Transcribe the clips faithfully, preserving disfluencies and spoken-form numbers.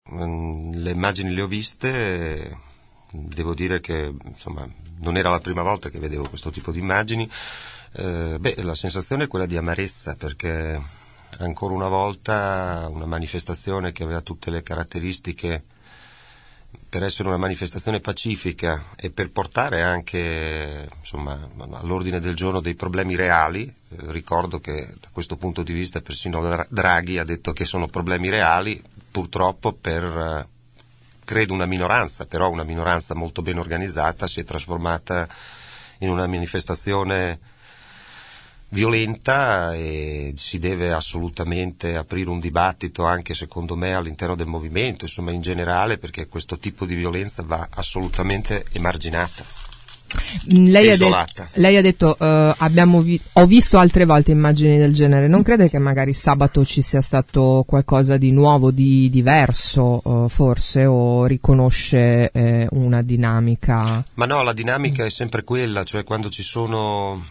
le immagini le ho viste, devo dire che insomma non era la prima volta che vedevo questo tipo di immagini. Eh, beh, la sensazione è quella di amarezza, perché ancora una volta una manifestazione che aveva tutte le caratteristiche per essere una manifestazione pacifica e per portare anche insomma all'ordine del giorno dei problemi reali. Eh, ricordo che da questo punto di vista persino Draghi ha detto che sono problemi reali, purtroppo per eh, credo una minoranza, però una minoranza molto ben organizzata si è trasformata in una manifestazione violenta, e si deve assolutamente aprire un dibattito anche secondo me all'interno del movimento, insomma in generale, perché questo tipo di violenza va assolutamente emarginata. Lei ha, de- lei ha detto uh, abbiamo vi- ho visto altre volte immagini del genere, non crede che magari sabato ci sia stato qualcosa di nuovo, di diverso uh, forse, o riconosce eh, una dinamica? Ma no, la dinamica mm. è sempre quella, cioè quando ci sono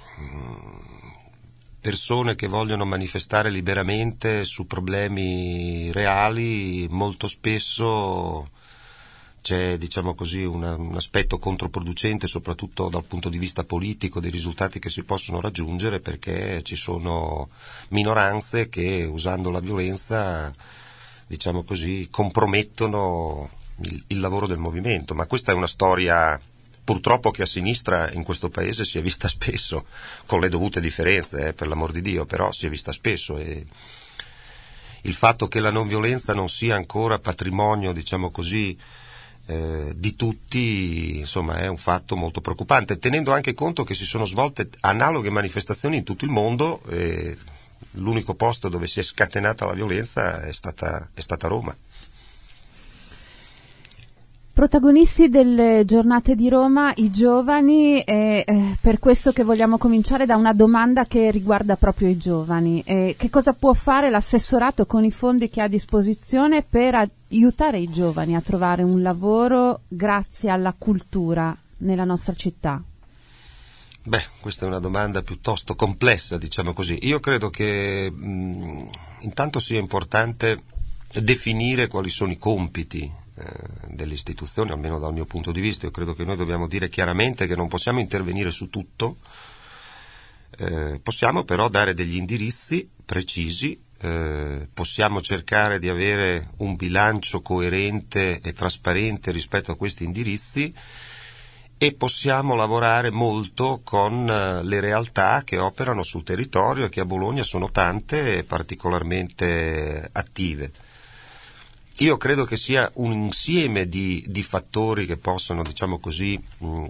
persone che vogliono manifestare liberamente su problemi reali, molto spesso c'è, diciamo così, una, un aspetto controproducente, soprattutto dal punto di vista politico, dei risultati che si possono raggiungere, perché ci sono minoranze che, usando la violenza, diciamo così, compromettono il, il lavoro del movimento. Ma questa è una storia purtroppo che a sinistra in questo paese si è vista spesso, con le dovute differenze, eh, per l'amor di Dio, però si è vista spesso, e il fatto che la non violenza non sia ancora patrimonio, diciamo così, eh, di tutti, insomma, è un fatto molto preoccupante, tenendo anche conto che si sono svolte analoghe manifestazioni in tutto il mondo, e l'unico posto dove si è scatenata la violenza è stata, è stata Roma. Protagonisti delle giornate di Roma, i giovani, e eh, per questo che vogliamo cominciare da una domanda che riguarda proprio i giovani. Eh, che cosa può fare l'assessorato con i fondi che ha a disposizione per aiutare i giovani a trovare un lavoro grazie alla cultura nella nostra città? Beh, questa è una domanda piuttosto complessa, diciamo così. Io credo che mh, intanto sia importante definire quali sono i compiti delle istituzioni, almeno dal mio punto di vista. Io credo che noi dobbiamo dire chiaramente che non possiamo intervenire su tutto, eh, possiamo però dare degli indirizzi precisi, eh, possiamo cercare di avere un bilancio coerente e trasparente rispetto a questi indirizzi, e possiamo lavorare molto con uh, le realtà che operano sul territorio e che a Bologna sono tante e particolarmente attive. Io credo che sia un insieme di, di fattori che possono, diciamo così, mh,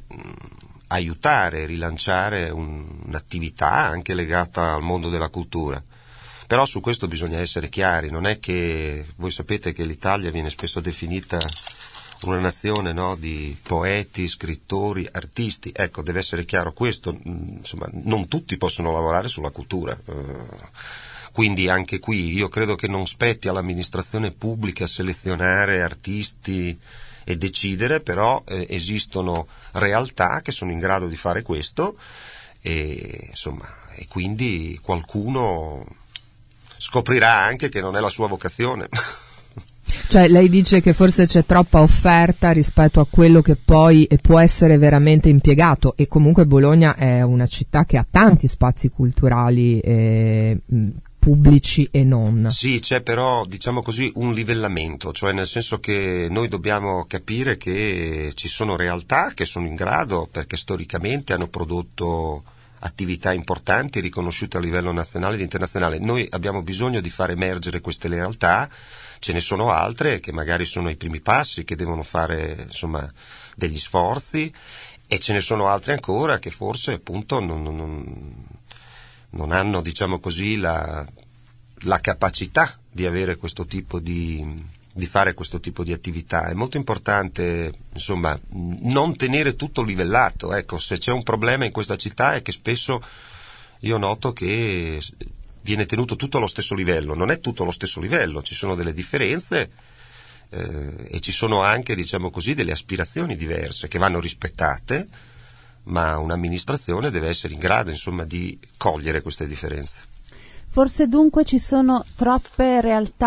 aiutare, rilanciare un, un'attività anche legata al mondo della cultura. Però su questo bisogna essere chiari, non è che, voi sapete che l'Italia viene spesso definita una nazione, no, di poeti, scrittori, artisti. Ecco, deve essere chiaro questo, insomma, non tutti possono lavorare sulla cultura. Quindi anche qui io credo che non spetti all'amministrazione pubblica selezionare artisti e decidere, però eh, esistono realtà che sono in grado di fare questo, e insomma, e quindi qualcuno scoprirà anche che non è la sua vocazione. Cioè lei dice che forse c'è troppa offerta rispetto a quello che poi può essere veramente impiegato, e comunque Bologna è una città che ha tanti spazi culturali eh, pubblici e non. Sì, c'è però, diciamo così, un livellamento, cioè nel senso che noi dobbiamo capire che ci sono realtà che sono in grado, perché storicamente hanno prodotto attività importanti riconosciute a livello nazionale ed internazionale. Noi abbiamo bisogno di far emergere queste realtà. Ce ne sono altre che magari sono ai primi passi, che devono fare, insomma, degli sforzi, e ce ne sono altre ancora che forse appunto non, non, non hanno, diciamo così, la, la capacità di avere questo tipo di, di fare questo tipo di attività. È molto importante, insomma, non tenere tutto livellato. Ecco, se c'è un problema in questa città è che spesso io noto che viene tenuto tutto allo stesso livello. Non è tutto allo stesso livello, ci sono delle differenze eh, e ci sono anche, diciamo così, delle aspirazioni diverse che vanno rispettate, ma un'amministrazione deve essere in grado, insomma, di cogliere queste differenze. Forse dunque ci sono troppe realtà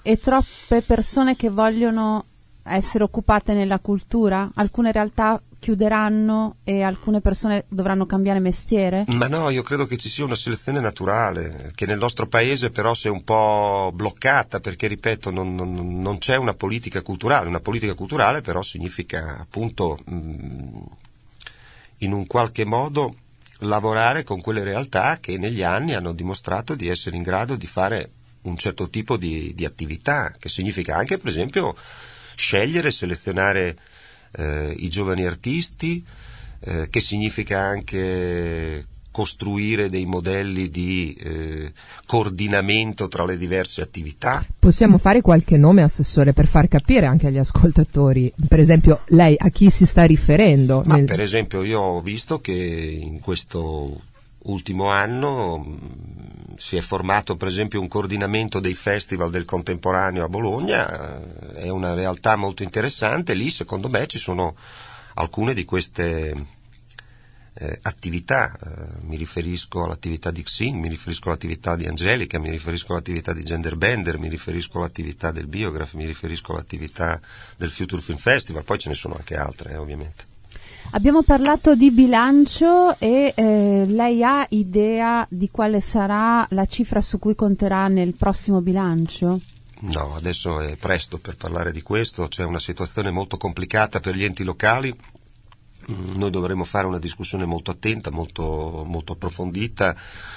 e troppe persone che vogliono essere occupate nella cultura? Alcune realtà chiuderanno e alcune persone dovranno cambiare mestiere? Ma no, io credo che ci sia una selezione naturale, che nel nostro paese però si è un po' bloccata, perché ripeto, non, non, non c'è una politica culturale. Una politica culturale però significa appunto mh, in un qualche modo lavorare con quelle realtà che negli anni hanno dimostrato di essere in grado di fare un certo tipo di, di attività, che significa anche per esempio scegliere, selezionare Eh, i giovani artisti, eh, che significa anche costruire dei modelli di eh, coordinamento tra le diverse attività. Possiamo fare qualche nome, Assessore, per far capire anche agli ascoltatori, per esempio lei a chi si sta riferendo? Ma nel... per esempio io ho visto che in questo ultimo anno mh, si è formato per esempio un coordinamento dei festival del contemporaneo a Bologna, eh, è una realtà molto interessante. Lì secondo me ci sono alcune di queste eh, attività, eh, mi riferisco all'attività di Xin, mi riferisco all'attività di Angelica, mi riferisco all'attività di Genderbender, mi riferisco all'attività del Biograph, mi riferisco all'attività del Future Film Festival, poi ce ne sono anche altre eh, ovviamente. Abbiamo parlato di bilancio e eh, lei ha idea di quale sarà la cifra su cui conterà nel prossimo bilancio? No, adesso è presto per parlare di questo, c'è una situazione molto complicata per gli enti locali, mm, noi dovremo fare una discussione molto attenta, molto, molto approfondita,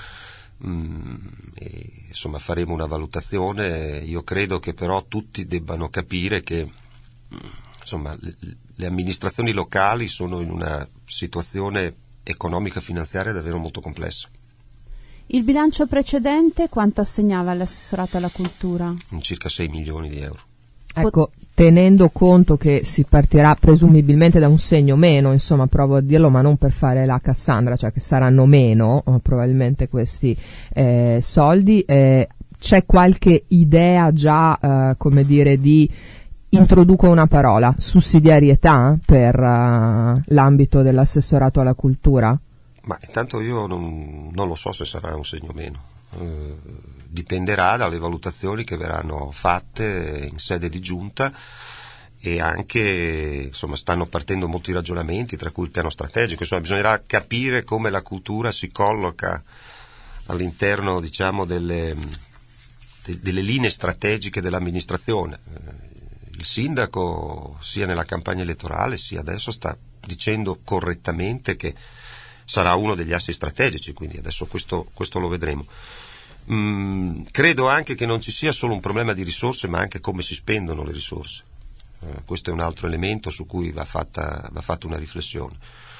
mm, e, insomma faremo una valutazione. Io credo che però tutti debbano capire che insomma le, le amministrazioni locali sono in una situazione economica e finanziaria davvero molto complessa. Il bilancio precedente quanto assegnava l'assessorato alla cultura? In circa sei milioni di euro. Ecco, tenendo conto che si partirà presumibilmente da un segno meno, insomma, provo a dirlo, ma non per fare la Cassandra, cioè che saranno meno oh, probabilmente questi eh, soldi, eh, c'è qualche idea già, eh, come dire, di introduco una parola, sussidiarietà per uh, l'ambito dell'assessorato alla cultura? Ma intanto io non, non lo so se sarà un segno o meno, eh, dipenderà dalle valutazioni che verranno fatte in sede di giunta, e anche insomma stanno partendo molti ragionamenti, tra cui il piano strategico. Insomma, bisognerà capire come la cultura si colloca all'interno, diciamo, delle, de, delle linee strategiche dell'amministrazione. Il sindaco, sia nella campagna elettorale sia adesso, sta dicendo correttamente che sarà uno degli assi strategici, quindi adesso questo, questo lo vedremo. Mm, credo anche che non ci sia solo un problema di risorse, ma anche come si spendono le risorse. Eh, questo è un altro elemento su cui va fatta, va fatta una riflessione.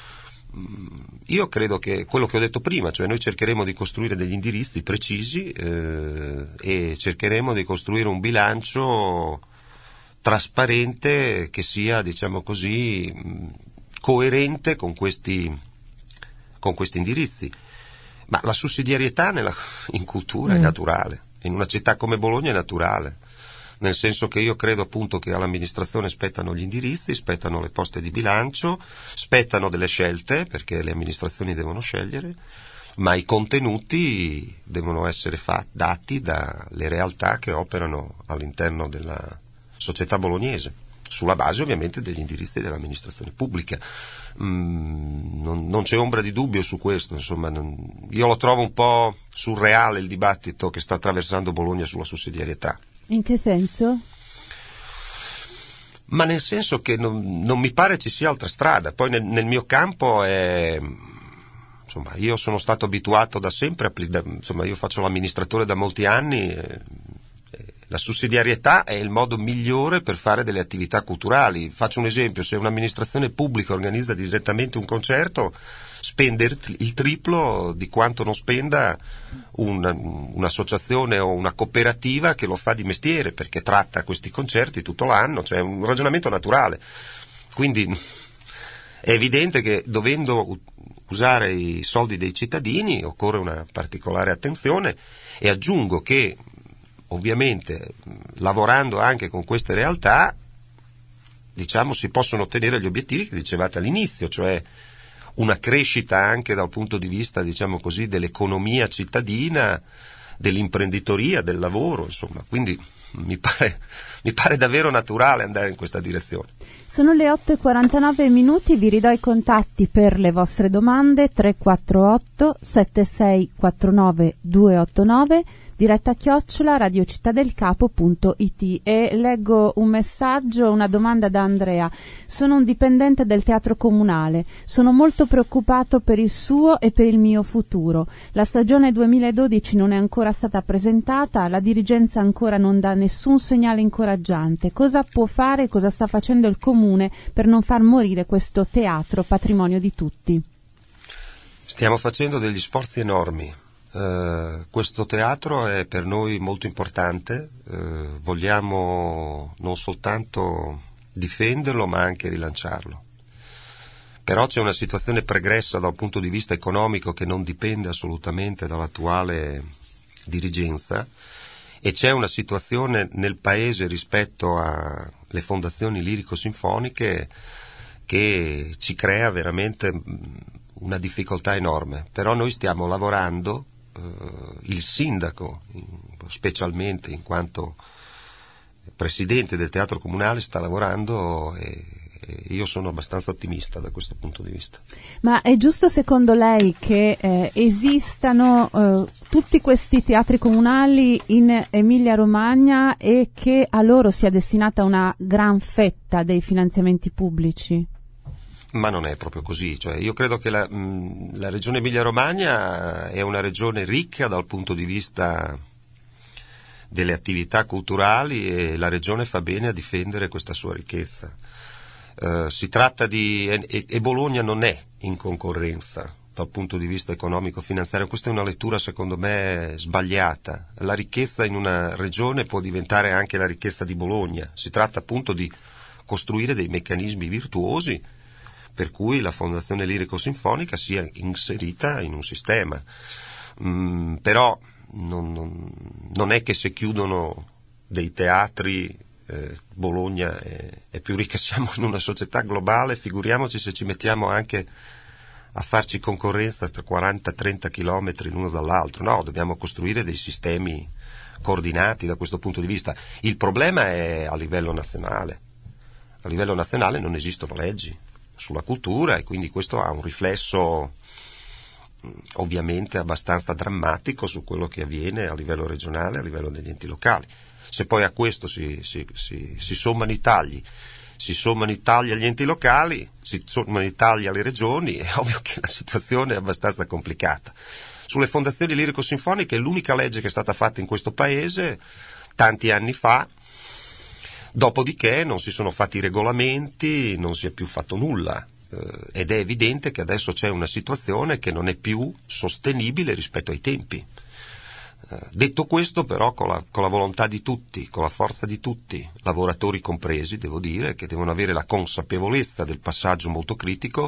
Mm, io credo che quello che ho detto prima, cioè noi cercheremo di costruire degli indirizzi precisi eh, e cercheremo di costruire un bilancio trasparente che sia, diciamo così, coerente con questi, con questi indirizzi. Ma la sussidiarietà nella, in cultura mm. è naturale, in una città come Bologna è naturale, nel senso che io credo appunto che all'amministrazione spettano gli indirizzi, spettano le poste di bilancio, spettano delle scelte, perché le amministrazioni devono scegliere, ma i contenuti devono essere fat, dati dalle realtà che operano all'interno della società bolognese, sulla base ovviamente degli indirizzi dell'amministrazione pubblica. Mm, non, non c'è ombra di dubbio su questo, insomma, non, io lo trovo un po' surreale il dibattito che sta attraversando Bologna sulla sussidiarietà. In che senso? Ma nel senso che non, non mi pare ci sia altra strada. Poi nel, nel mio campo è, insomma, io sono stato abituato da sempre, a, insomma, io faccio l'amministratore da molti anni. Eh, La sussidiarietà è il modo migliore per fare delle attività culturali. Faccio un esempio: se un'amministrazione pubblica organizza direttamente un concerto, spende il triplo di quanto non spenda un, un'associazione o una cooperativa che lo fa di mestiere, perché tratta questi concerti tutto l'anno, cioè è un ragionamento naturale. Quindi è evidente che dovendo usare i soldi dei cittadini occorre una particolare attenzione, e aggiungo che ovviamente lavorando anche con queste realtà, diciamo, si possono ottenere gli obiettivi che dicevate all'inizio, cioè una crescita anche dal punto di vista, diciamo così, dell'economia cittadina, dell'imprenditoria, del lavoro, insomma. Quindi mi pare, mi pare davvero naturale andare in questa direzione. Sono le otto e quarantanove minuti, vi ridò i contatti per le vostre domande: tre quattro otto sette sei quattro nove due otto nove, diretta chiocciola radiocittadelcapo punto it. E leggo un messaggio, una domanda da Andrea. Sono un dipendente del teatro comunale, sono molto preoccupato per il suo e per il mio futuro. La stagione duemiladodici non è ancora stata presentata, la dirigenza ancora non dà nessun segnale incoraggiante. Cosa può fare, cosa sta facendo il comune per non far morire questo teatro patrimonio di tutti? Stiamo facendo degli sforzi enormi. Uh, questo teatro è per noi molto importante, uh, vogliamo non soltanto difenderlo ma anche rilanciarlo. Però c'è una situazione pregressa dal punto di vista economico che non dipende assolutamente dall'attuale dirigenza, e c'è una situazione nel paese rispetto alle fondazioni lirico-sinfoniche che ci crea veramente una difficoltà enorme. Però noi stiamo lavorando. Uh, il sindaco, in, specialmente in quanto presidente del teatro comunale, sta lavorando e, e io sono abbastanza ottimista da questo punto di vista. Ma è giusto secondo lei che eh, esistano eh, tutti questi teatri comunali in Emilia-Romagna e che a loro sia destinata una gran fetta dei finanziamenti pubblici? Ma non è proprio così, cioè io credo che la, mh, la regione Emilia-Romagna è una regione ricca dal punto di vista delle attività culturali e la regione fa bene a difendere questa sua ricchezza. Uh, si tratta di e, e Bologna non è in concorrenza dal punto di vista economico-finanziario, questa è una lettura secondo me sbagliata. La ricchezza in una regione può diventare anche la ricchezza di Bologna, si tratta appunto di costruire dei meccanismi virtuosi per cui la Fondazione Lirico-Sinfonica sia inserita in un sistema. Mm, però non, non, non è che se chiudono dei teatri eh, Bologna è, è più ricca, siamo in una società globale, figuriamoci se ci mettiamo anche a farci concorrenza tra quaranta trenta chilometri l'uno dall'altro. No, dobbiamo costruire dei sistemi coordinati da questo punto di vista. Il problema è a livello nazionale. A livello nazionale non esistono leggi sulla cultura e quindi questo ha un riflesso ovviamente abbastanza drammatico su quello che avviene a livello regionale, a livello degli enti locali. Se poi a questo si, si, si, si sommano i tagli, si sommano i tagli agli enti locali, si sommano i tagli alle regioni, è ovvio che la situazione è abbastanza complicata. Sulle fondazioni lirico-sinfoniche l'unica legge che è stata fatta in questo paese tanti anni fa. Dopodiché non si sono fatti i regolamenti, non si è più fatto nulla eh, ed è evidente che adesso c'è una situazione che non è più sostenibile rispetto ai tempi. Eh, detto questo però con la, con la volontà di tutti, con la forza di tutti, lavoratori compresi, devo dire, che devono avere la consapevolezza del passaggio molto critico,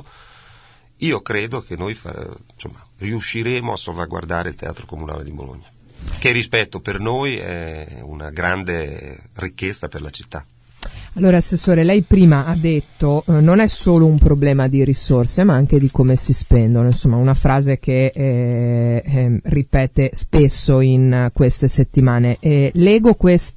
io credo che noi fa, insomma, riusciremo a salvaguardare il Teatro Comunale di Bologna, che rispetto per noi è una grande ricchezza per la città. Allora, Assessore, lei prima ha detto eh, non è solo un problema di risorse ma anche di come si spendono, insomma una frase che eh, eh, ripete spesso in queste settimane. E leggo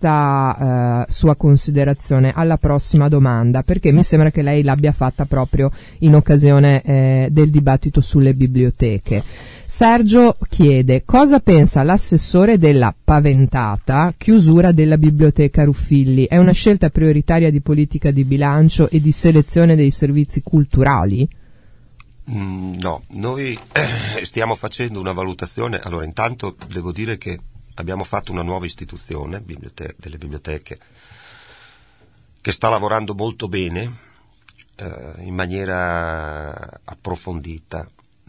questa eh, sua considerazione alla prossima domanda, perché mi sembra che lei l'abbia fatta proprio in occasione eh, del dibattito sulle biblioteche. Sergio chiede: cosa pensa l'assessore della paventata chiusura della biblioteca Ruffilli? È una scelta prioritaria di politica di bilancio e di selezione dei servizi culturali? Mm, no, noi eh, stiamo facendo una valutazione. Allora, intanto devo dire che abbiamo fatto una nuova istituzione bibliote- delle biblioteche che sta lavorando molto bene, eh, in maniera approfondita.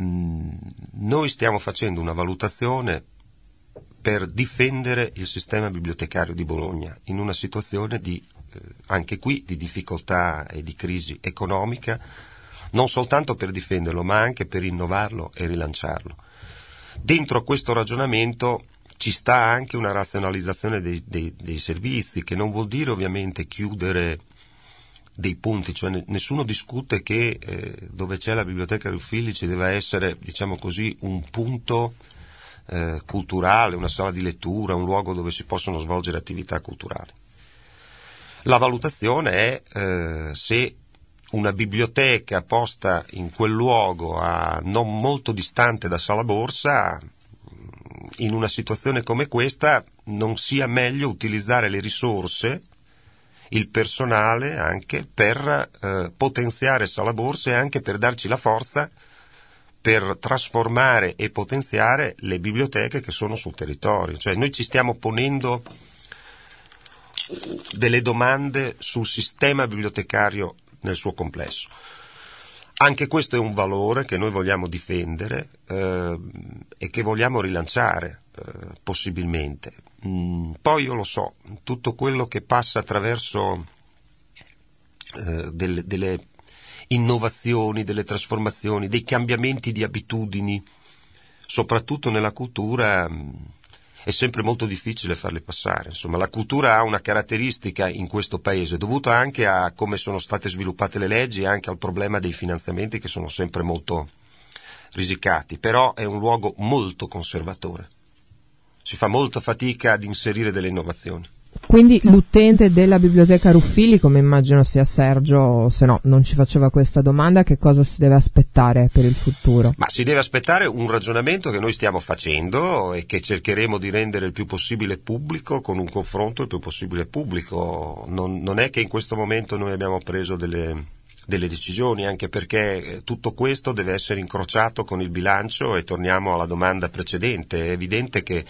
Noi stiamo facendo una valutazione per difendere il sistema bibliotecario di Bologna in una situazione di, eh, anche qui, di difficoltà e di crisi economica, non soltanto per difenderlo ma anche per innovarlo e rilanciarlo. Dentro questo ragionamento ci sta anche una razionalizzazione dei, dei, dei servizi, che non vuol dire ovviamente chiudere dei punti, cioè nessuno discute che eh, dove c'è la biblioteca Ruffilli ci deve essere, diciamo così, un punto eh, culturale, una sala di lettura, un luogo dove si possono svolgere attività culturali. La valutazione è eh, se una biblioteca posta in quel luogo a non molto distante da Sala Borsa, in una situazione come questa non sia meglio utilizzare le risorse, il personale anche per eh, potenziare Sala Borsa e anche per darci la forza per trasformare e potenziare le biblioteche che sono sul territorio. Cioè noi ci stiamo ponendo delle domande sul sistema bibliotecario nel suo complesso. Anche questo è un valore che noi vogliamo difendere eh, e che vogliamo rilanciare eh, possibilmente. Mm, poi io lo so, tutto quello che passa attraverso eh, delle, delle innovazioni, delle trasformazioni, dei cambiamenti di abitudini, soprattutto nella cultura, mh, è sempre molto difficile farli passare. Insomma, la cultura ha una caratteristica in questo paese dovuta anche a come sono state sviluppate le leggi e anche al problema dei finanziamenti che sono sempre molto risicati, però è un luogo molto conservatore. Si fa molta fatica ad inserire delle innovazioni. Quindi l'utente della biblioteca Ruffilli, come immagino sia Sergio, se no non ci faceva questa domanda, che cosa si deve aspettare per il futuro? Ma si deve aspettare un ragionamento che noi stiamo facendo e che cercheremo di rendere il più possibile pubblico, con un confronto il più possibile pubblico. Non, non è che in questo momento noi abbiamo preso delle, delle decisioni, anche perché tutto questo deve essere incrociato con il bilancio, e torniamo alla domanda precedente. È evidente che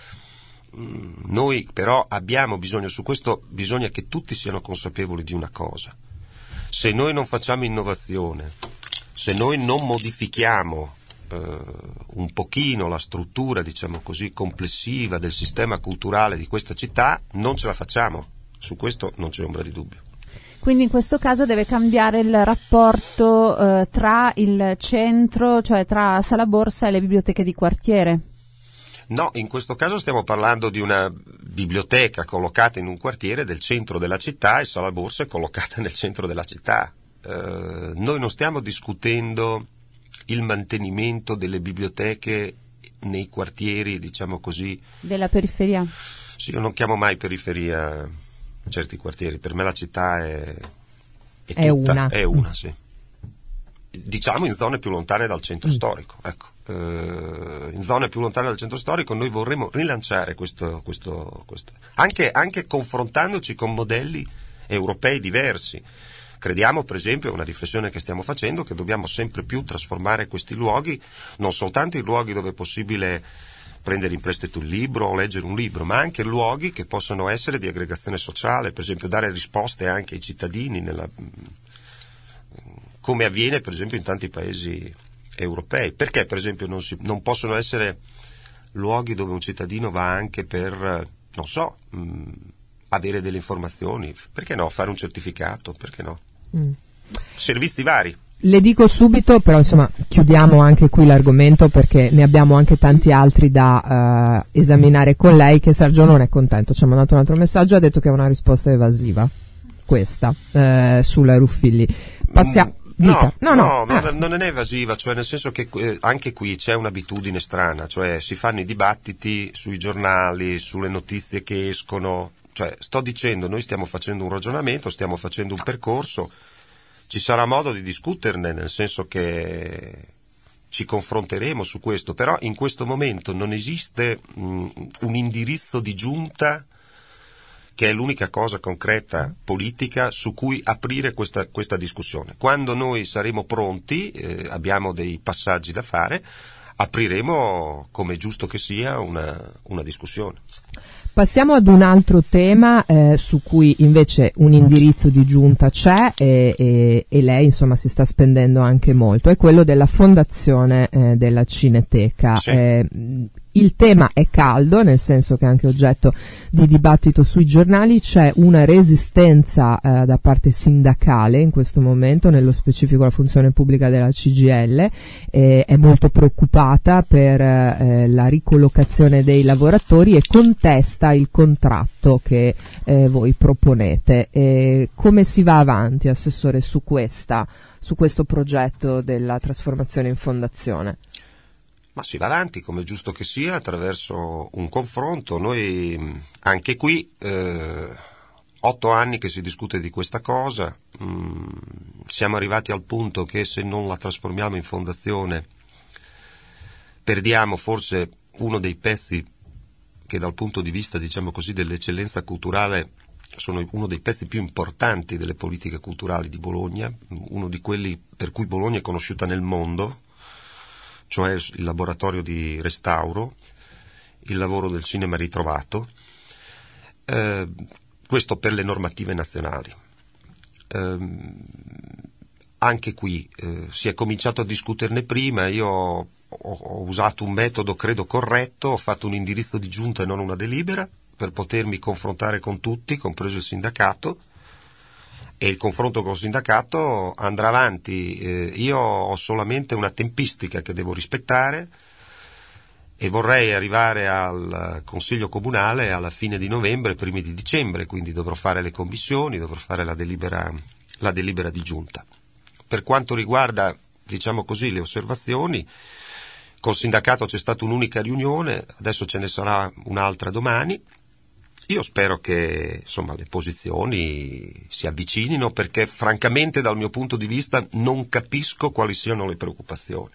noi però abbiamo bisogno, su questo bisogna che tutti siano consapevoli di una cosa: se noi non facciamo innovazione, se noi non modifichiamo eh, un pochino la struttura, diciamo così, complessiva del sistema culturale di questa città, non ce la facciamo. Su questo non c'è ombra di dubbio. Quindi in questo caso deve cambiare il rapporto eh, tra il centro, cioè tra Sala Borsa e le biblioteche di quartiere? No, in questo caso stiamo parlando di una biblioteca collocata in un quartiere del centro della città, e Sala Borsa è collocata nel centro della città. Eh, noi non stiamo discutendo il mantenimento delle biblioteche nei quartieri, diciamo così, della periferia. Sì, io non chiamo mai periferia certi quartieri, per me la città è, è, è tutta, una. È una, sì. Diciamo in zone più lontane dal centro mm. storico, ecco. Uh, in zone più lontane dal centro storico noi vorremmo rilanciare questo, questo, questo anche, anche confrontandoci con modelli europei diversi. Crediamo, per esempio, è una riflessione che stiamo facendo, che dobbiamo sempre più trasformare questi luoghi non soltanto in luoghi dove è possibile prendere in prestito un libro o leggere un libro, ma anche luoghi che possono essere di aggregazione sociale, per esempio dare risposte anche ai cittadini, nella, come avviene per esempio in tanti paesi europei. Perché per esempio non, si, non possono essere luoghi dove un cittadino va anche per, non so, mh, avere delle informazioni? Perché no? Fare un certificato? Perché no? Mm. Servizi vari. Le dico subito, però insomma chiudiamo anche qui l'argomento, perché ne abbiamo anche tanti altri da uh, esaminare con lei, che Sergio non è contento, ci ha mandato un altro messaggio, ha detto che è una risposta evasiva questa uh, sulla Ruffilli. Passiamo. Mm. No, no, no, no ah. non è evasiva, cioè nel senso che eh, anche qui c'è un'abitudine strana, cioè si fanno i dibattiti sui giornali, sulle notizie che escono, cioè sto dicendo, noi stiamo facendo un ragionamento, stiamo facendo un percorso, ci sarà modo di discuterne, nel senso che ci confronteremo su questo, però in questo momento non esiste mh, un indirizzo di giunta che è l'unica cosa concreta politica su cui aprire questa, questa discussione. Quando noi saremo pronti, eh, abbiamo dei passaggi da fare, apriremo, come è giusto che sia, una, una discussione. Passiamo ad un altro tema eh, su cui invece un indirizzo di giunta c'è e, e, e lei insomma si sta spendendo anche molto, è quello della fondazione eh, della Cineteca. Sì. Eh, il tema è caldo, nel senso che è anche oggetto di dibattito sui giornali, c'è una resistenza eh, da parte sindacale in questo momento, nello specifico la funzione pubblica della C G I L, eh, è molto preoccupata per eh, la ricollocazione dei lavoratori e contesta il contratto che eh, voi proponete. E come si va avanti, Assessore, su questa, su questo progetto della trasformazione in fondazione? Ma si va avanti, come è giusto che sia, attraverso un confronto. Noi anche qui, eh, otto anni che si discute di questa cosa, mh, siamo arrivati al punto che se non la trasformiamo in fondazione perdiamo forse uno dei pezzi che dal punto di vista, diciamo così, dell'eccellenza culturale sono uno dei pezzi più importanti delle politiche culturali di Bologna, uno di quelli per cui Bologna è conosciuta nel mondo, cioè il laboratorio di restauro, il lavoro del cinema ritrovato, eh, questo per le normative nazionali. Eh, anche qui eh, si è cominciato a discuterne prima, io ho, ho usato un metodo credo corretto, ho fatto un indirizzo di giunta e non una delibera per potermi confrontare con tutti, compreso il sindacato, e il confronto con il sindacato andrà avanti. Eh, io ho solamente una tempistica che devo rispettare e vorrei arrivare al Consiglio Comunale alla fine di novembre, primi di dicembre, quindi dovrò fare le commissioni, dovrò fare la delibera, la delibera di giunta. Per quanto riguarda, diciamo così, le osservazioni, col sindacato c'è stata un'unica riunione, adesso ce ne sarà un'altra domani. Io spero che insomma le posizioni si avvicinino, perché francamente dal mio punto di vista non capisco quali siano le preoccupazioni.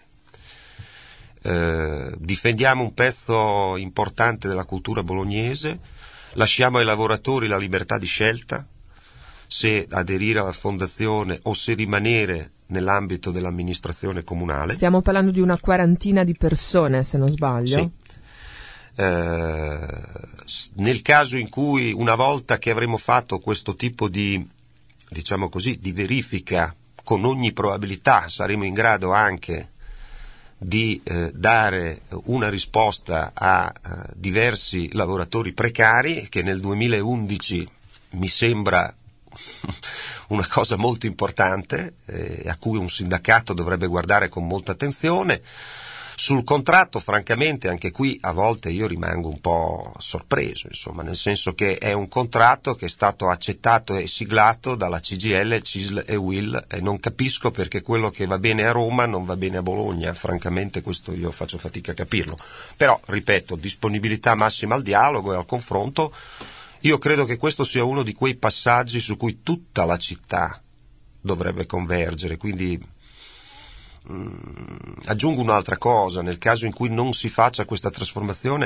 Eh, difendiamo un pezzo importante della cultura bolognese, lasciamo ai lavoratori la libertà di scelta se aderire alla fondazione o se rimanere nell'ambito dell'amministrazione comunale. Stiamo parlando di una quarantina di persone, se non sbaglio. Sì. Eh, nel caso in cui, una volta che avremo fatto questo tipo di, diciamo così, di verifica, con ogni probabilità saremo in grado anche di eh, dare una risposta a eh, diversi lavoratori precari, che nel duemilaundici mi sembra una cosa molto importante, eh, a cui un sindacato dovrebbe guardare con molta attenzione. Sul contratto, francamente, anche qui a volte io rimango un po' sorpreso, insomma, nel senso che è un contratto che è stato accettato e siglato dalla C G I L, C I S L e U I L, e non capisco perché quello che va bene a Roma non va bene a Bologna. Francamente questo io faccio fatica a capirlo. Però, ripeto, disponibilità massima al dialogo e al confronto. Io credo che questo sia uno di quei passaggi su cui tutta la città dovrebbe convergere, quindi Mm, aggiungo un'altra cosa: nel caso in cui non si faccia questa trasformazione,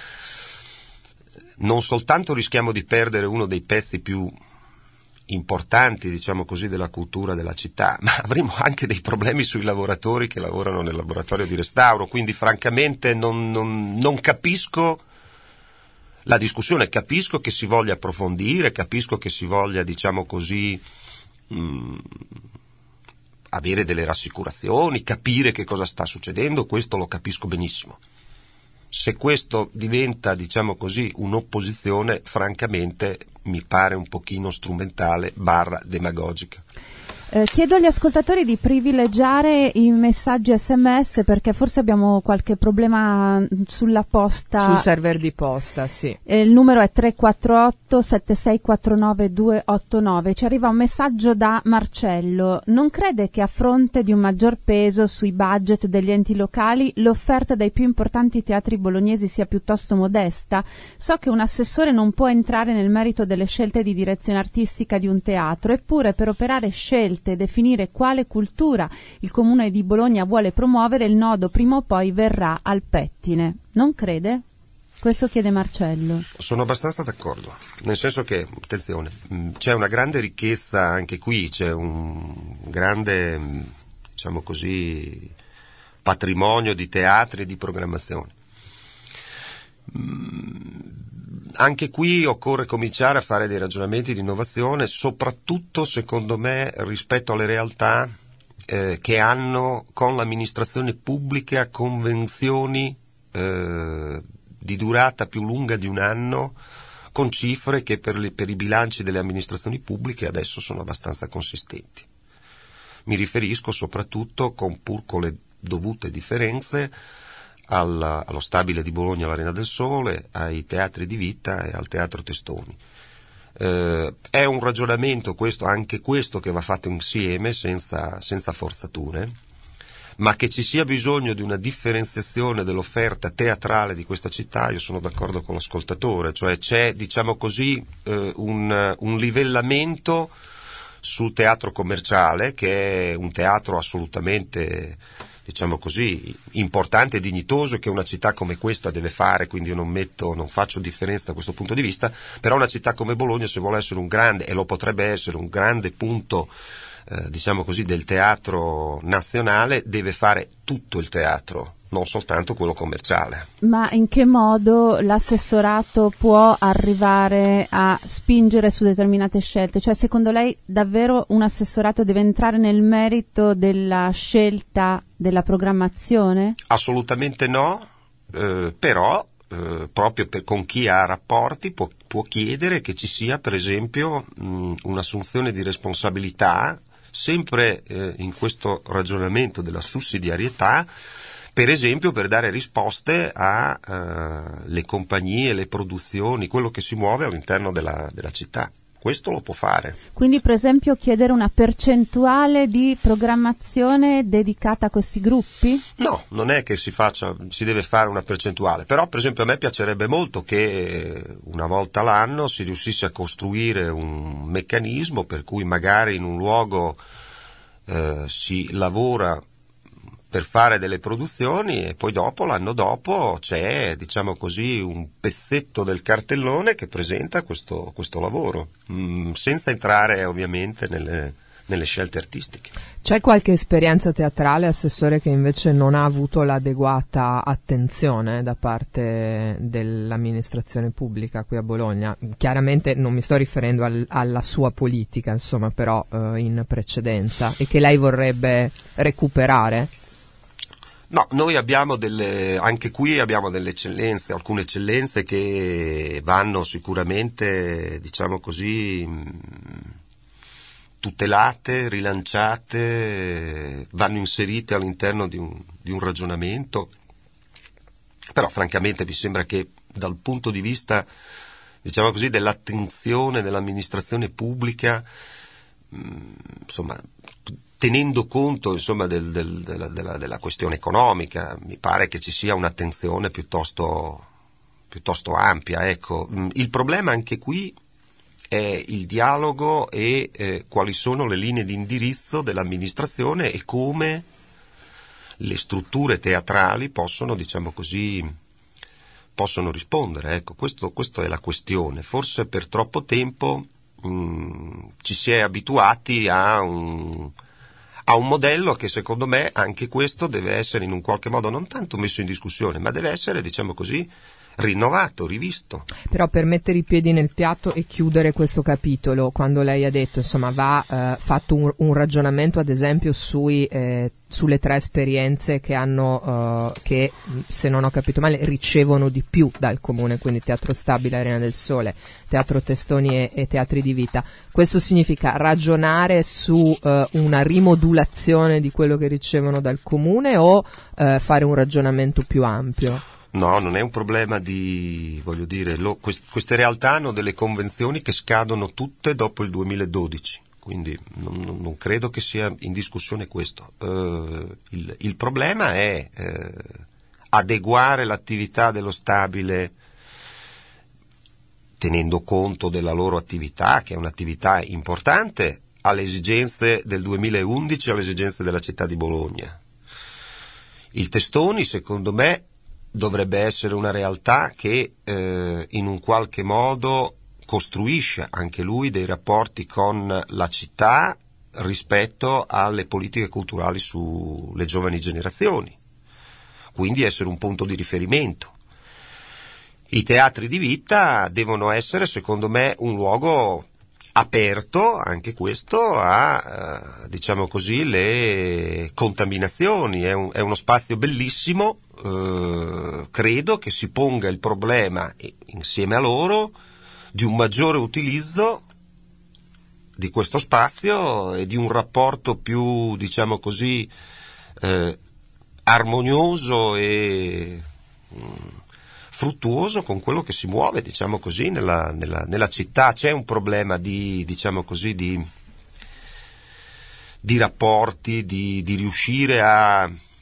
non soltanto rischiamo di perdere uno dei pezzi più importanti, diciamo così, della cultura della città, ma avremo anche dei problemi sui lavoratori che lavorano nel laboratorio di restauro. Quindi francamente non, non, non capisco la discussione, capisco che si voglia approfondire, capisco che si voglia, diciamo così, mh, avere delle rassicurazioni, capire che cosa sta succedendo, questo lo capisco benissimo. Se questo diventa, diciamo così, un'opposizione, francamente mi pare un pochino strumentale barra demagogica. Eh, chiedo agli ascoltatori di privilegiare i messaggi sms, perché forse abbiamo qualche problema sulla posta. Sul server di posta, sì. Eh, il numero è tre quattro otto sette sei quattro nove due otto nove. Ci arriva un messaggio da Marcello. Non crede che a fronte di un maggior peso sui budget degli enti locali l'offerta dei più importanti teatri bolognesi sia piuttosto modesta? So che un assessore non può entrare nel merito delle scelte di direzione artistica di un teatro, eppure per operare scelte e definire quale cultura il Comune di Bologna vuole promuovere, il nodo prima o poi verrà al pettine. Non crede? Questo chiede Marcello. Sono abbastanza d'accordo, nel senso che, attenzione, c'è una grande ricchezza anche qui, c'è un grande, diciamo così, patrimonio di teatri e di programmazione. Anche qui occorre cominciare a fare dei ragionamenti di innovazione, soprattutto secondo me rispetto alle realtà eh, che hanno con l'amministrazione pubblica convenzioni eh, di durata più lunga di un anno, con cifre che per, le, per i bilanci delle amministrazioni pubbliche adesso sono abbastanza consistenti. Mi riferisco soprattutto, con pur con le dovute differenze, Al, allo Stabile di Bologna, all'Arena del Sole, ai teatri di Vita e al Teatro Testoni. Eh, è un ragionamento questo, anche questo, che va fatto insieme, senza, senza forzature, Ma che ci sia bisogno di una differenziazione dell'offerta teatrale di questa città, io sono d'accordo con l'ascoltatore, cioè c'è, diciamo così, eh, un, un livellamento sul teatro commerciale, che è un teatro assolutamente, diciamo così, importante e dignitoso, che una città come questa deve fare, quindi io non metto, non faccio differenza da questo punto di vista, però una città come Bologna, se vuole essere un grande, e lo potrebbe essere, un grande punto, Eh, diciamo così, del teatro nazionale, deve fare tutto il teatro, non soltanto quello commerciale. Ma in che modo l'assessorato può arrivare a spingere su determinate scelte? Cioè, secondo lei davvero un assessorato deve entrare nel merito della scelta della programmazione? Assolutamente no, eh, però eh, proprio per, con chi ha rapporti può, può chiedere che ci sia, per esempio, mh, un'assunzione di responsabilità, sempre eh, in questo ragionamento della sussidiarietà, per esempio per dare risposte alle uh, compagnie, le produzioni, quello che si muove all'interno della, della città. Questo lo può fare. Quindi, per esempio, chiedere una percentuale di programmazione dedicata a questi gruppi? No, non è che si faccia, si deve fare una percentuale, però per esempio a me piacerebbe molto che una volta l'anno si riuscisse a costruire un meccanismo per cui magari in un luogo eh, si lavora per fare delle produzioni e poi dopo, l'anno dopo, c'è, diciamo così, un pezzetto del cartellone che presenta questo, questo lavoro, mh, senza entrare ovviamente nelle, nelle scelte artistiche. C'è qualche esperienza teatrale, assessore, che invece non ha avuto l'adeguata attenzione da parte dell'amministrazione pubblica qui a Bologna? Chiaramente non mi sto riferendo al, alla sua politica, insomma, però eh, in precedenza, e che lei vorrebbe recuperare? No, noi abbiamo delle, anche qui abbiamo delle eccellenze, alcune eccellenze che vanno sicuramente, diciamo così, tutelate, rilanciate, vanno inserite all'interno di un, di un ragionamento, però francamente mi sembra che dal punto di vista, diciamo così, dell'attenzione dell'amministrazione pubblica, insomma, tenendo conto, insomma, del, del, della, della, della questione economica, mi pare che ci sia un'attenzione piuttosto, piuttosto ampia. Ecco. Il problema anche qui è il dialogo e eh, quali sono le linee di indirizzo dell'amministrazione e come le strutture teatrali possono, diciamo così, possono rispondere. Ecco, questo, questo è la questione. Forse per troppo tempo mh, ci si è abituati a un a un modello che secondo me anche questo deve essere in un qualche modo non tanto messo in discussione, ma deve essere, diciamo così, rinnovato, rivisto. Però per mettere i piedi nel piatto e chiudere questo capitolo, quando lei ha detto, insomma, va eh, fatto un, un ragionamento ad esempio sui, eh, sulle tre esperienze che hanno, eh, che se non ho capito male ricevono di più dal comune, quindi Teatro Stabile, Arena del Sole, Teatro Testoni e, e Teatri di Vita. Questo significa ragionare su eh, una rimodulazione di quello che ricevono dal comune o eh, fare un ragionamento più ampio? No, non è un problema di, voglio dire, lo, quest, queste realtà hanno delle convenzioni che scadono tutte dopo il duemiladodici, quindi non, non credo che sia in discussione questo. Uh, il, il problema è uh, adeguare l'attività dello Stabile tenendo conto della loro attività, che è un'attività importante, alle esigenze del duemilaundici, alle esigenze della città di Bologna. Il Testoni, secondo me, dovrebbe essere una realtà che eh, in un qualche modo costruisce anche lui dei rapporti con la città rispetto alle politiche culturali sulle giovani generazioni, quindi essere un punto di riferimento. I teatri di vita devono essere, secondo me, un luogo aperto, anche questo, a, eh, diciamo così, le contaminazioni. È, un, è uno spazio bellissimo, eh, credo che si ponga il problema, insieme a loro, di un maggiore utilizzo di questo spazio e di un rapporto più, diciamo così, eh, armonioso e mh, fruttuoso con quello che si muove, diciamo così, nella, nella, nella città. C'è un problema di, diciamo così, di, di rapporti, di, di riuscire a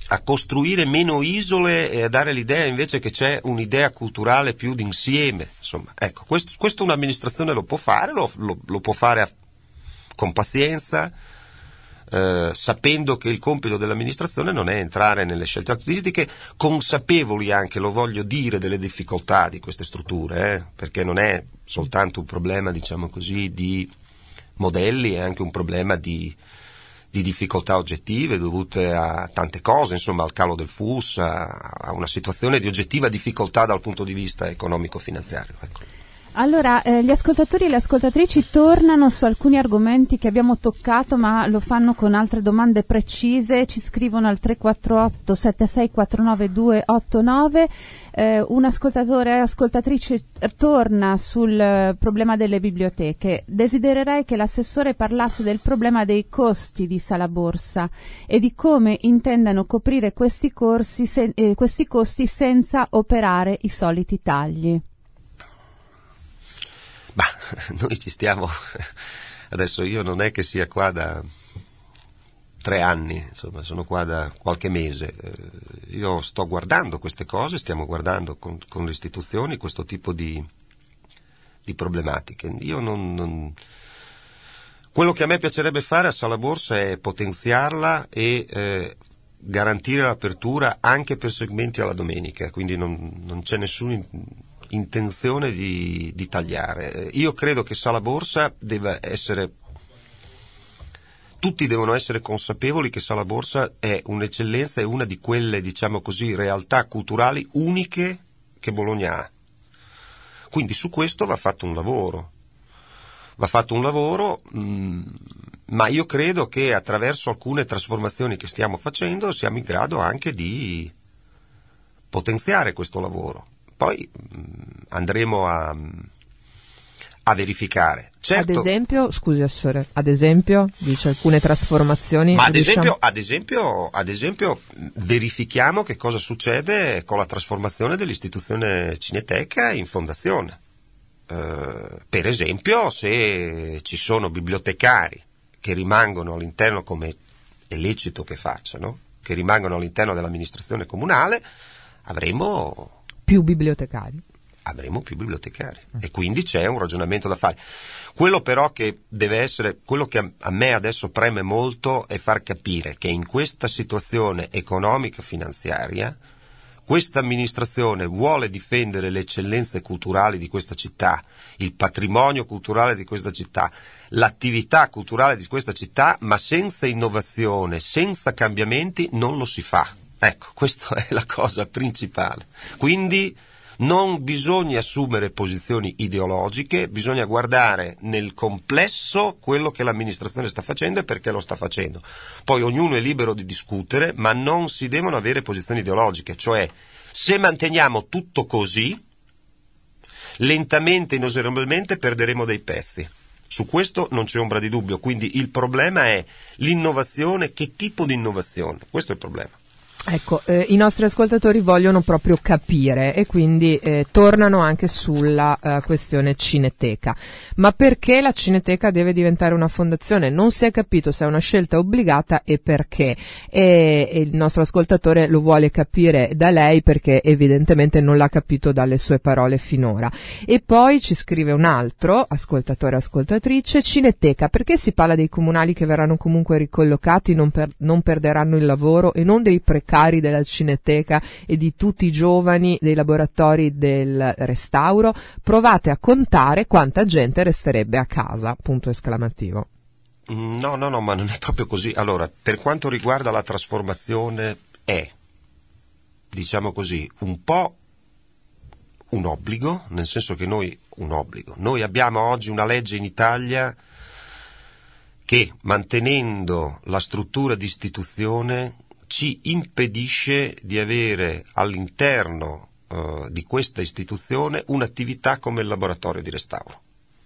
a costruire meno isole e a dare l'idea invece che c'è un'idea culturale più d'insieme. Insomma, ecco, questo, questo un'amministrazione lo può fare, lo, lo, lo può fare a, con pazienza, eh, sapendo che il compito dell'amministrazione non è entrare nelle scelte artistiche, consapevoli anche, lo voglio dire, delle difficoltà di queste strutture, eh, perché non è soltanto un problema, diciamo così, di modelli, è anche un problema di di difficoltà oggettive dovute a tante cose, insomma al calo del F U S, a, a una situazione di oggettiva difficoltà dal punto di vista economico-finanziario. Ecco. Allora, eh, gli ascoltatori e le ascoltatrici tornano su alcuni argomenti che abbiamo toccato, ma lo fanno con altre domande precise. Ci scrivono al tre quattro otto sette sei quattro nove due otto nove. Eh, un ascoltatore e ascoltatrice torna sul eh, problema delle biblioteche. Desidererei che l'assessore parlasse del problema dei costi di Sala Borsa e di come intendano coprire questi, corsi se, eh, questi costi senza operare i soliti tagli. Ma noi ci stiamo, adesso io non è che sia qua da tre anni, insomma sono qua da qualche mese, io sto guardando queste cose, stiamo guardando con, con le istituzioni questo tipo di, di problematiche. Io non, non... Quello che a me piacerebbe fare a Sala Borsa è potenziarla e eh, garantire l'apertura anche per segmenti alla domenica, quindi non, non c'è nessun intenzione di, di tagliare. Io credo che Sala Borsa deve essere, tutti devono essere consapevoli che Sala Borsa è un'eccellenza, è una di quelle, diciamo così, realtà culturali uniche che Bologna ha. Quindi su questo va fatto un lavoro, va fatto un lavoro, mh, ma io credo che attraverso alcune trasformazioni che stiamo facendo siamo in grado anche di potenziare questo lavoro. Poi mh, andremo a, a verificare. Certo, ad esempio, scusi Assessore, ad esempio, dice alcune trasformazioni. Ma ad diciamo... esempio, ad esempio, ad esempio, verifichiamo che cosa succede con la trasformazione dell'istituzione Cineteca in fondazione. Uh, per esempio, se ci sono bibliotecari che rimangono all'interno, come è lecito che facciano, che rimangono all'interno dell'amministrazione comunale, avremo più bibliotecari. Avremo più bibliotecari mm. e quindi c'è un ragionamento da fare. Quello però che deve essere, quello che a me adesso preme molto è far capire che in questa situazione economica finanziaria questa amministrazione vuole difendere le eccellenze culturali di questa città, il patrimonio culturale di questa città, l'attività culturale di questa città, ma senza innovazione, senza cambiamenti non lo si fa. Ecco, questa è la cosa principale. Quindi non bisogna assumere posizioni ideologiche, bisogna guardare nel complesso quello che l'amministrazione sta facendo e perché lo sta facendo. Poi ognuno è libero di discutere, ma non si devono avere posizioni ideologiche, cioè se manteniamo tutto così, lentamente, inesorabilmente perderemo dei pezzi. Su questo non c'è ombra di dubbio, quindi il problema è l'innovazione, che tipo di innovazione? Questo è il problema. Ecco, eh, i nostri ascoltatori vogliono proprio capire e quindi eh, tornano anche sulla eh, questione Cineteca. Ma perché la Cineteca deve diventare una fondazione? Non si è capito se è una scelta obbligata e perché. E, e il nostro ascoltatore lo vuole capire da lei perché evidentemente non l'ha capito dalle sue parole finora. E poi ci scrive un altro ascoltatore e ascoltatrice: Cineteca, perché si parla dei comunali che verranno comunque ricollocati, non, per, non perderanno il lavoro, e non dei precari della Cineteca e di tutti i giovani dei laboratori del restauro? Provate a contare quanta gente resterebbe a casa, punto esclamativo. No, no, no, ma non è proprio così. Allora, per quanto riguarda la trasformazione è, diciamo così, un po' un obbligo, nel senso che noi, un obbligo, noi abbiamo oggi una legge in Italia che, mantenendo la struttura di istituzione, ci impedisce di avere all'interno uh, di questa istituzione un'attività come il laboratorio di restauro.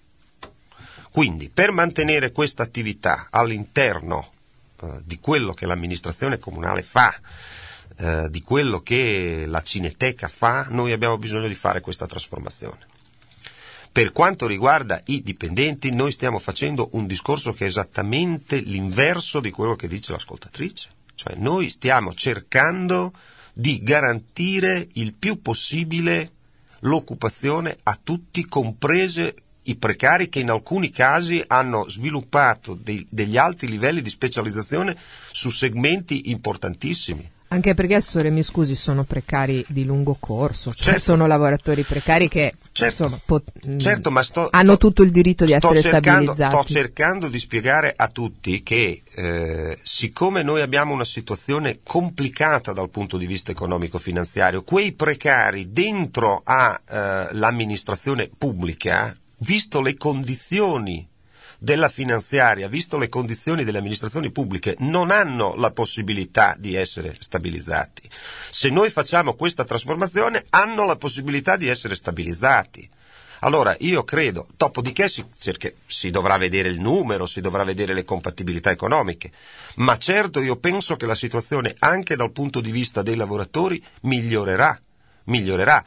Quindi, per mantenere questa attività all'interno uh, di quello che l'amministrazione comunale fa, uh, di quello che la Cineteca fa, noi abbiamo bisogno di fare questa trasformazione. Per quanto riguarda i dipendenti, noi stiamo facendo un discorso che è esattamente l'inverso di quello che dice l'ascoltatrice. Cioè noi stiamo cercando di garantire il più possibile l'occupazione a tutti, comprese i precari che in alcuni casi hanno sviluppato dei, degli alti livelli di specializzazione su segmenti importantissimi. Anche perché, Assessore, mi scusi, sono precari di lungo corso, cioè certo. sono lavoratori precari che certo. insomma, pot- certo, ma sto, hanno sto, tutto il diritto di essere cercando, stabilizzati. Sto cercando di spiegare a tutti che eh, siccome noi abbiamo una situazione complicata dal punto di vista economico-finanziario, quei precari dentro all'amministrazione eh, pubblica, visto le condizioni della finanziaria, visto le condizioni delle amministrazioni pubbliche, non hanno la possibilità di essere stabilizzati. Se noi facciamo questa trasformazione, hanno la possibilità di essere stabilizzati. Allora io credo, dopodiché si, cerca, si dovrà vedere il numero, si dovrà vedere le compatibilità economiche, ma certo io penso che la situazione anche dal punto di vista dei lavoratori migliorerà, migliorerà.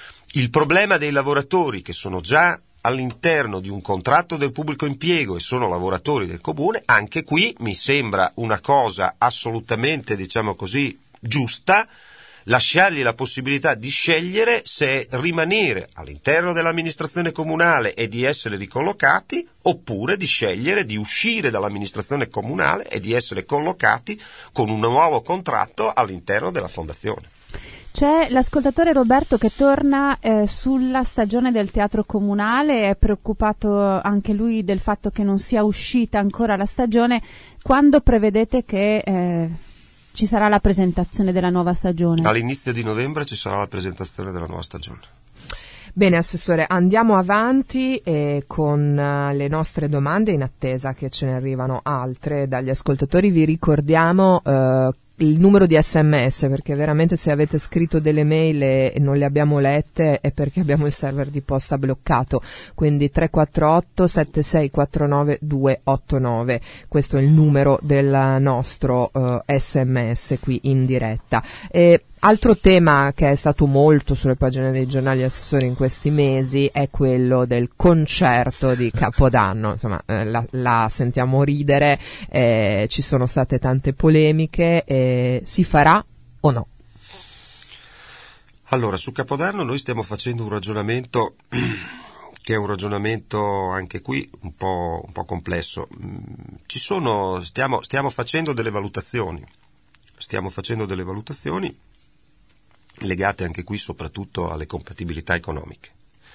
Il problema dei lavoratori che sono già all'interno di un contratto del pubblico impiego e sono lavoratori del comune, anche qui mi sembra una cosa assolutamente, diciamo così, giusta, lasciargli la possibilità di scegliere se rimanere all'interno dell'amministrazione comunale e di essere ricollocati, oppure di scegliere di uscire dall'amministrazione comunale e di essere collocati con un nuovo contratto all'interno della fondazione. C'è l'ascoltatore Roberto che torna eh, sulla stagione del teatro comunale, è preoccupato anche lui del fatto che non sia uscita ancora la stagione. Quando prevedete che eh, ci sarà la presentazione della nuova stagione? All'inizio di novembre ci sarà la presentazione della nuova stagione. Bene, Assessore, andiamo avanti eh, con uh, le nostre domande in attesa che ce ne arrivano altre dagli ascoltatori. Vi ricordiamo uh, il numero di sms, perché veramente se avete scritto delle mail e non le abbiamo lette è perché abbiamo il server di posta bloccato, quindi tre quattro otto sette sei quattro nove due otto nove, questo è il numero del nostro uh, sms qui in diretta. E altro tema che è stato molto sulle pagine dei giornali, Assessori, in questi mesi è quello del concerto di Capodanno. Insomma, eh, la, la sentiamo ridere, eh, ci sono state tante polemiche, eh, si farà o no? Allora, su Capodanno noi stiamo facendo un ragionamento che è un ragionamento anche qui un po', un po' complesso. Ci sono, stiamo, stiamo facendo delle valutazioni, stiamo facendo delle valutazioni legate anche qui soprattutto alle compatibilità economiche.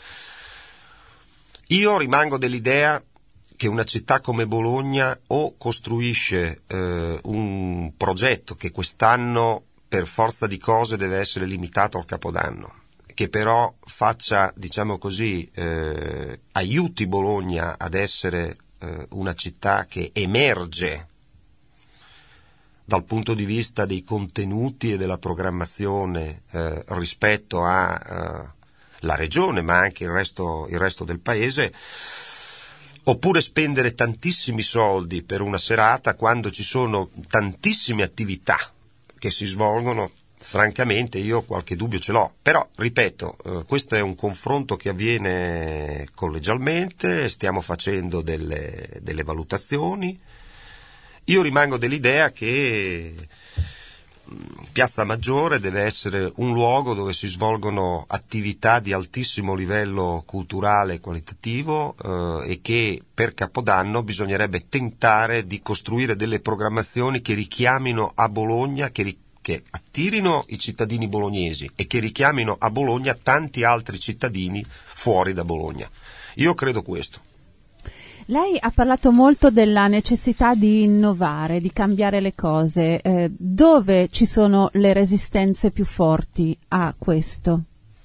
Io rimango dell'idea che una città come Bologna o costruisce eh, un progetto che quest'anno per forza di cose deve essere limitato al Capodanno, che però faccia, diciamo così, eh, aiuti Bologna ad essere eh, una città che emerge dal punto di vista dei contenuti e della programmazione eh, rispetto a eh, la regione, ma anche il resto, il resto del paese, oppure spendere tantissimi soldi per una serata quando ci sono tantissime attività che si svolgono. Francamente io qualche dubbio ce l'ho, però ripeto, eh, questo è un confronto che avviene collegialmente, stiamo facendo delle, delle valutazioni. Io rimango dell'idea che Piazza Maggiore deve essere un luogo dove si svolgono attività di altissimo livello culturale e qualitativo eh, e che per Capodanno bisognerebbe tentare di costruire delle programmazioni che richiamino a Bologna, che, ri- che attirino i cittadini bolognesi e che richiamino a Bologna tanti altri cittadini fuori da Bologna. Io credo questo. Lei ha parlato molto della necessità di innovare, di cambiare le cose. Eh, dove ci sono le resistenze più forti a questo?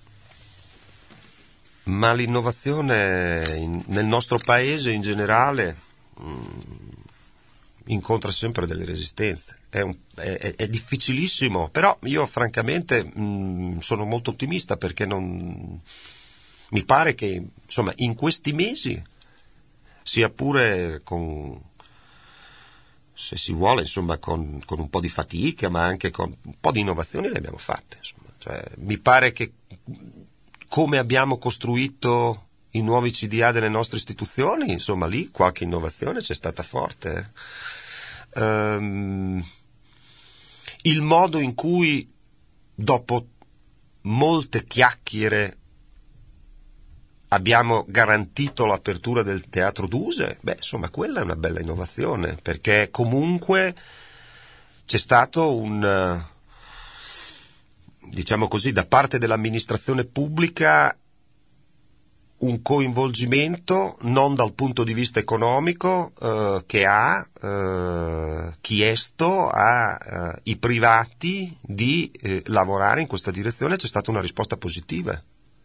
Ma l'innovazione in, nel nostro paese in generale mh, incontra sempre delle resistenze. È, un, è, è difficilissimo, però io francamente mh, sono molto ottimista perché non mi pare che insomma in questi mesi, sia pure con, se si vuole, insomma, con, con un po' di fatica, ma anche con un po' di innovazioni le abbiamo fatte. Insomma. Cioè, mi pare che come abbiamo costruito i nuovi C D A delle nostre istituzioni, insomma, lì qualche innovazione c'è stata forte. Eh. Um, il modo in cui dopo molte chiacchiere abbiamo garantito l'apertura del Teatro Duse, beh, insomma, quella è una bella innovazione, perché comunque c'è stato un, diciamo così, da parte dell'amministrazione pubblica un coinvolgimento non dal punto di vista economico eh, che ha eh, chiesto ai eh, privati di eh, lavorare in questa direzione. C'è stata una risposta positiva.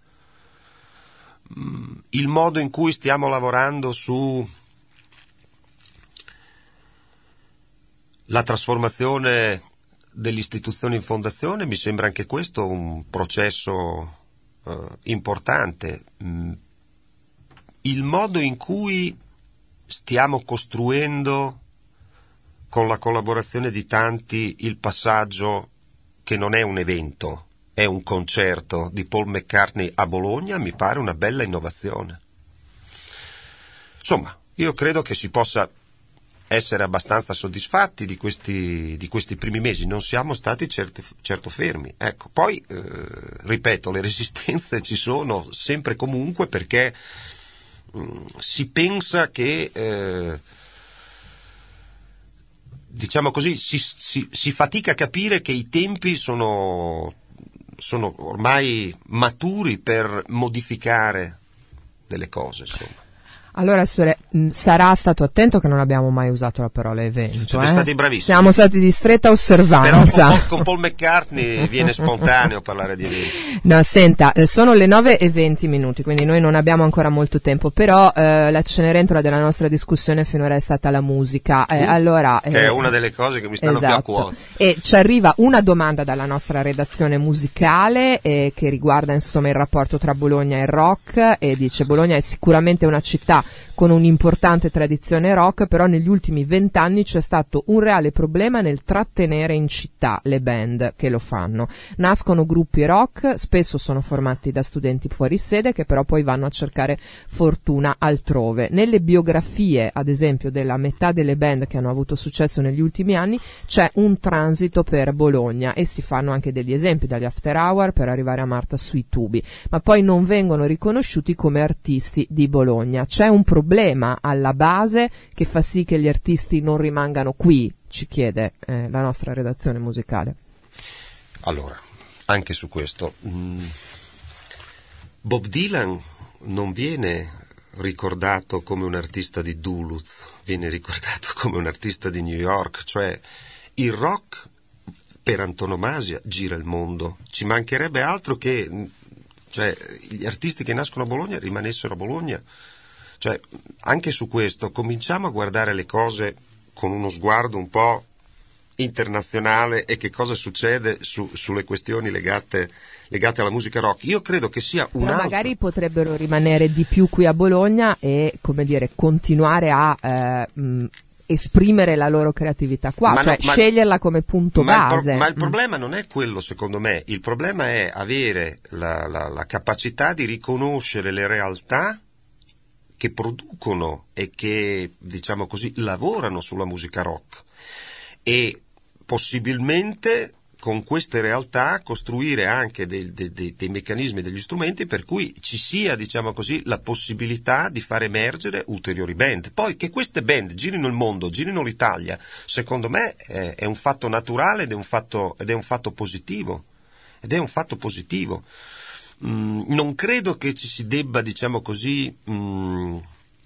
Mm, il modo in cui stiamo lavorando su la trasformazione dell'istituzione in fondazione mi sembra anche questo un processo eh, importante. Mm, il modo in cui stiamo costruendo con la collaborazione di tanti il passaggio che non è un evento, è un concerto di Paul McCartney a Bologna, mi pare una bella innovazione. Insomma, io credo che si possa essere abbastanza soddisfatti di questi, di questi primi mesi. Non siamo stati certi, certo fermi. Ecco, poi, eh, ripeto, le resistenze ci sono sempre e comunque, perché si pensa che eh, diciamo così si, si, si fatica a capire che i tempi sono, sono ormai maturi per modificare delle cose, insomma. Allora, Sore, sarà stato attento che non abbiamo mai usato la parola evento. Siete eh? stati bravissimi. Siamo stati di stretta osservanza. Però con, con Paul McCartney viene spontaneo parlare di eventi. No, senta, sono le nove e venti minuti, quindi noi non abbiamo ancora molto tempo, però eh, la cenerentola della nostra discussione finora è stata la musica. Eh, uh, allora, che eh, è una delle cose che mi stanno esatto. più a cuore. E ci arriva una domanda dalla nostra redazione musicale eh, che riguarda insomma il rapporto tra Bologna e rock, e dice: Bologna è sicuramente una città con un'importante tradizione rock, però negli ultimi vent'anni c'è stato un reale problema nel trattenere in città le band che lo fanno. Nascono gruppi rock, spesso sono formati da studenti fuori sede che però poi vanno a cercare fortuna altrove. Nelle biografie, ad esempio, della metà delle band che hanno avuto successo negli ultimi anni c'è un transito per Bologna, e si fanno anche degli esempi, dagli After Hour per arrivare a Marta sui tubi, ma poi non vengono riconosciuti come artisti di Bologna. C'è un problema alla base che fa sì che gli artisti non rimangano qui, ci chiede eh, la nostra redazione musicale. Allora, anche su questo, mh, Bob Dylan non viene ricordato come un artista di Duluth, viene ricordato come un artista di New York, cioè il rock per antonomasia gira il mondo. Ci mancherebbe altro che, cioè, gli artisti che nascono a Bologna rimanessero a Bologna. Cioè, anche su questo cominciamo a guardare le cose con uno sguardo un po' internazionale, e che cosa succede su, sulle questioni legate, legate alla musica rock. Io credo che sia un Però altro... magari potrebbero rimanere di più qui a Bologna e, come dire, continuare a eh, mh, esprimere la loro creatività qua, ma cioè no, ma, sceglierla come punto ma base. Il pro, ma il mm. problema non è quello, secondo me. Il problema è avere la, la, la capacità di riconoscere le realtà che producono e che, diciamo così, lavorano sulla musica rock, e possibilmente con queste realtà costruire anche dei, dei, dei, dei meccanismi, degli strumenti per cui ci sia, diciamo così, la possibilità di far emergere ulteriori band. Poi che queste band girino il mondo, girino l'Italia, secondo me è, è un fatto naturale ed è un fatto, ed è un fatto positivo. Ed è un fatto positivo. Mm, non credo che ci si debba, diciamo così, mm,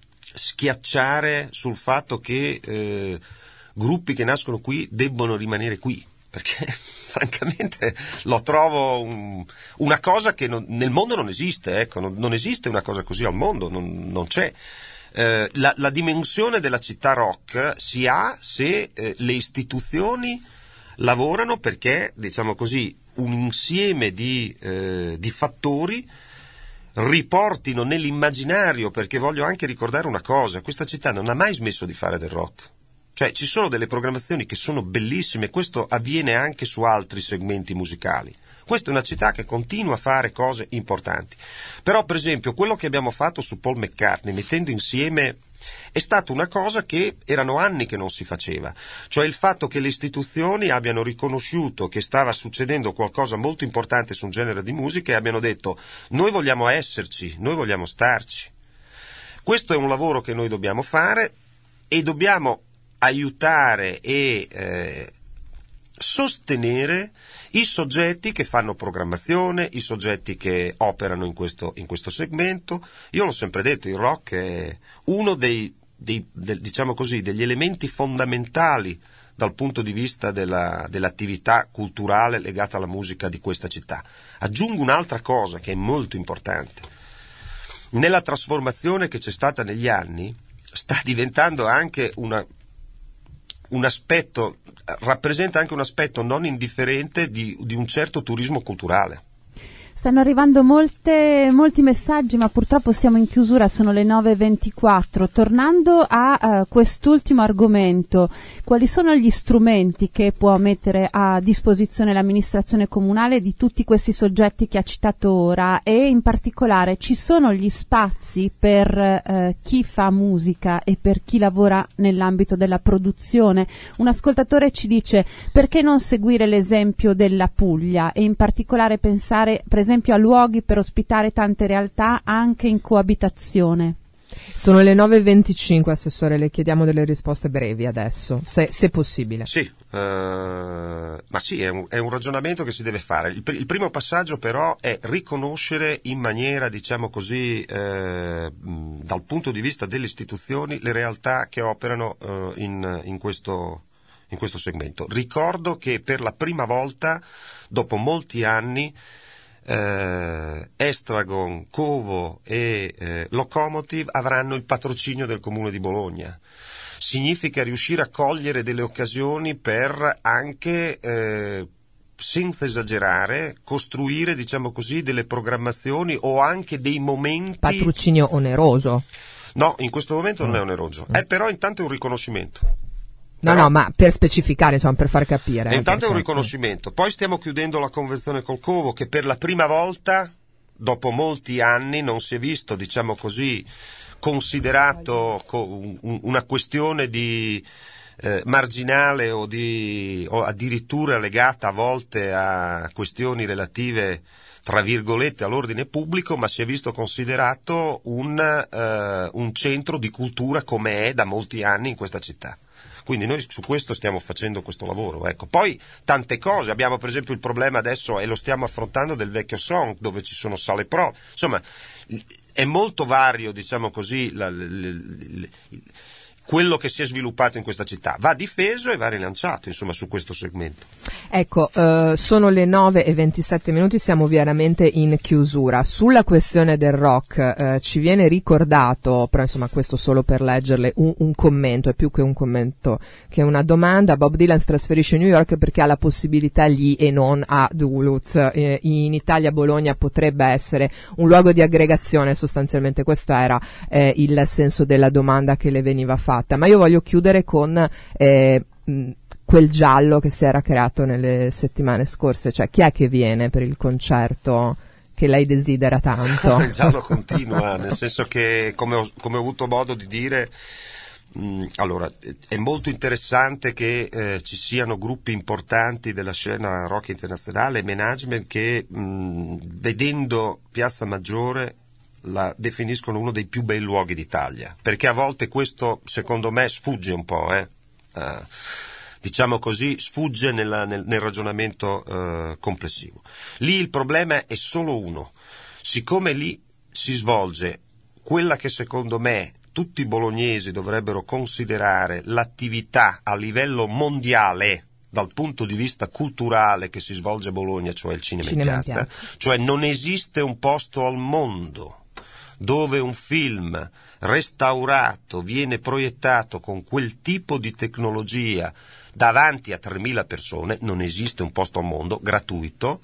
schiacciare sul fatto che eh, gruppi che nascono qui debbono rimanere qui, perché francamente lo trovo un, una cosa che non, nel mondo non esiste, ecco, non, non esiste una cosa così al mondo, non, non c'è. Eh, la, la dimensione della città rock si ha se eh, le istituzioni lavorano perché, diciamo così, un insieme di, eh, di fattori riportino nell'immaginario, perché voglio anche ricordare una cosa: questa città non ha mai smesso di fare del rock. Cioè, ci sono delle programmazioni che sono bellissime, questo avviene anche su altri segmenti musicali. Questa è una città che continua a fare cose importanti. Però, per esempio, quello che abbiamo fatto su Paul McCartney, mettendo insieme è stata una cosa che erano anni che non si faceva, cioè il fatto che le istituzioni abbiano riconosciuto che stava succedendo qualcosa molto importante su un genere di musica e abbiano detto noi vogliamo esserci, noi vogliamo starci. Questo è un lavoro che noi dobbiamo fare e dobbiamo aiutare e eh, sostenere i soggetti che fanno programmazione, i soggetti che operano in questo, in questo segmento. Io l'ho sempre detto, il rock è uno dei, dei del, diciamo così, degli elementi fondamentali dal punto di vista della, dell'attività culturale legata alla musica di questa città. Aggiungo un'altra cosa che è molto importante. Nella trasformazione che c'è stata negli anni sta diventando anche una, un aspetto, rappresenta anche un aspetto non indifferente di, di un certo turismo culturale. Stanno arrivando molte, molti messaggi, ma purtroppo siamo in chiusura, sono le nove e ventiquattro. Tornando a uh, quest'ultimo argomento, quali sono gli strumenti che può mettere a disposizione l'amministrazione comunale di tutti questi soggetti che ha citato ora, e in particolare ci sono gli spazi per uh, chi fa musica e per chi lavora nell'ambito della produzione? Un ascoltatore ci dice: perché non seguire l'esempio della Puglia e in particolare pensare per esempio a luoghi per ospitare tante realtà anche in coabitazione? Sono le nove e venticinque, Assessore, le chiediamo delle risposte brevi adesso, se, se possibile. Sì, uh, ma sì, è un, è un ragionamento che si deve fare. Il, il primo passaggio però è riconoscere in maniera, diciamo così, eh, dal punto di vista delle istituzioni, le realtà che operano uh, in, in questo in questo segmento. Ricordo che per la prima volta, dopo molti anni, Eh, Estragon, Covo e eh, Locomotive avranno il patrocinio del Comune di Bologna. Significa riuscire a cogliere delle occasioni per anche, eh, senza esagerare, costruire, diciamo così, delle programmazioni o anche dei momenti. Patrocinio oneroso? No, in questo momento non è oneroso, è però intanto un riconoscimento. No, Però, no, ma per specificare, insomma, per far capire. Eh, intanto perché... è un riconoscimento. Poi stiamo chiudendo la convenzione col Covo, che per la prima volta, dopo molti anni, non si è visto, diciamo così, considerato una questione di eh, marginale o, di, o addirittura legata a volte a questioni relative, tra virgolette, all'ordine pubblico, ma si è visto considerato un, eh, un centro di cultura come è da molti anni in questa città. Quindi noi su questo stiamo facendo questo lavoro, ecco. Poi tante cose, abbiamo per esempio il problema adesso, e lo stiamo affrontando, del vecchio Song, dove ci sono sale pro, insomma è molto vario, diciamo così, la, la, la, la, quello che si è sviluppato in questa città. Va difeso e va rilanciato, insomma, su questo segmento. Ecco, eh, sono le nove e ventisette minuti, siamo veramente in chiusura. Sulla questione del rock eh, ci viene ricordato, però insomma questo solo per leggerle, un, un commento, è più che un commento che una domanda. Bob Dylan si trasferisce a New York perché ha la possibilità lì e non a Duluth. Eh, in Italia Bologna potrebbe essere un luogo di aggregazione, sostanzialmente questo era eh, il senso della domanda che le veniva fatta. Ma io voglio chiudere con eh, mh, quel giallo che si era creato nelle settimane scorse, cioè chi è che viene per il concerto che lei desidera tanto? Il giallo continua, nel senso che, come ho, come ho avuto modo di dire, mh, allora è molto interessante che eh, ci siano gruppi importanti della scena rock internazionale, management che mh, vedendo Piazza Maggiore la definiscono uno dei più bei luoghi d'Italia, perché a volte questo secondo me sfugge un po', eh? Uh, diciamo così, sfugge nella, nel, nel ragionamento uh, complessivo. Lì il problema è solo uno: siccome lì si svolge quella che secondo me tutti i bolognesi dovrebbero considerare l'attività a livello mondiale dal punto di vista culturale che si svolge a Bologna, cioè il cinema, cinema in, piazza. in piazza, cioè non esiste un posto al mondo dove un film restaurato viene proiettato con quel tipo di tecnologia davanti a tremila persone, non esiste un posto al mondo gratuito.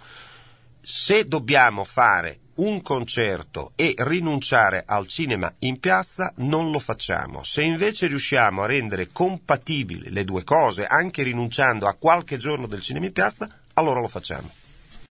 Se dobbiamo fare un concerto e rinunciare al cinema in piazza, non lo facciamo. Se invece riusciamo a rendere compatibili le due cose, anche rinunciando a qualche giorno del cinema in piazza, allora lo facciamo.